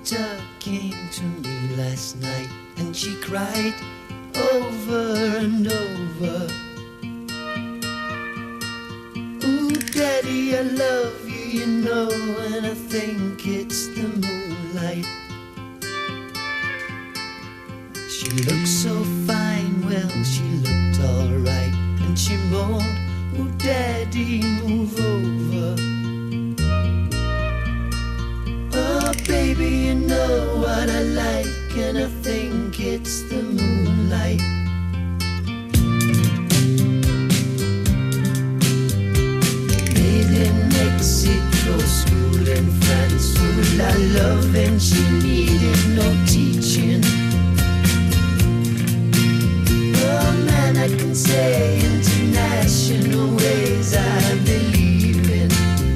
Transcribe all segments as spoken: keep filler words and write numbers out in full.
daughter came to me last night, and she cried over and over. Ooh, Daddy, I love you, you know, and I think it's the moonlight. She looked so fine, well, she looked alright, and she moaned, ooh, Daddy, move over. Oh, baby, you know what I like, and I think it's the moonlight. Made in Mexico, school in France, full of love, and she needed no teaching. Oh man, I can say international ways I believe in.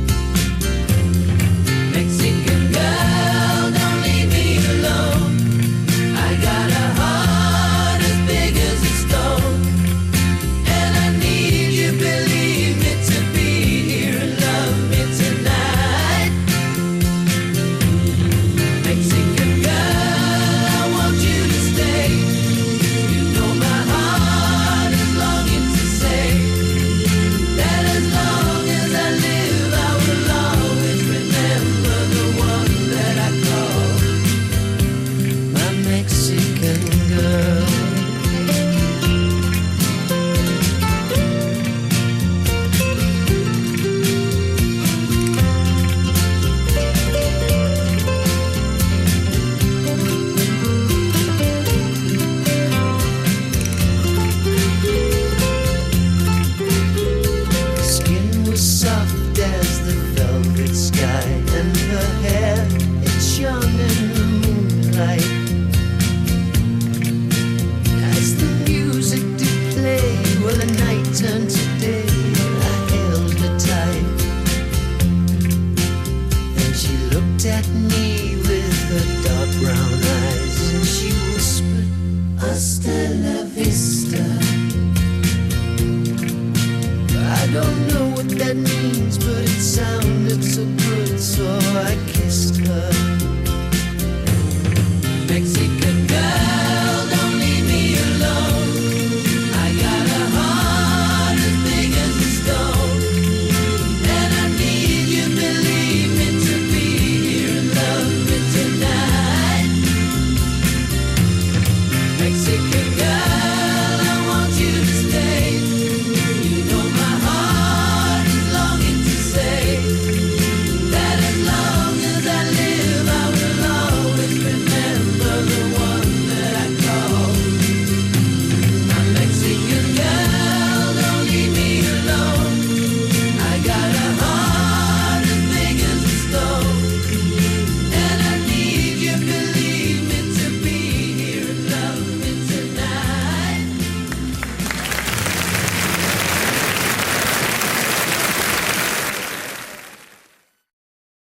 Mexican girl, don't leave me alone. I got a heart as big as a stone, and I need you, believe me, to be here and love me tonight. Mexican girl, I want you to stay. You know my heart is longing to say that as long as I live, I will always remember the one that I call my Mexican girl. Skin was soft as the velvet sky, and her hair, it shone in the moonlight. As the music did play, well, the night turned to day, I held her tight. Then she looked at me with her dark brown eyes, and she whispered, hasta la vista. I don't know what that means, but it sounded so good, so I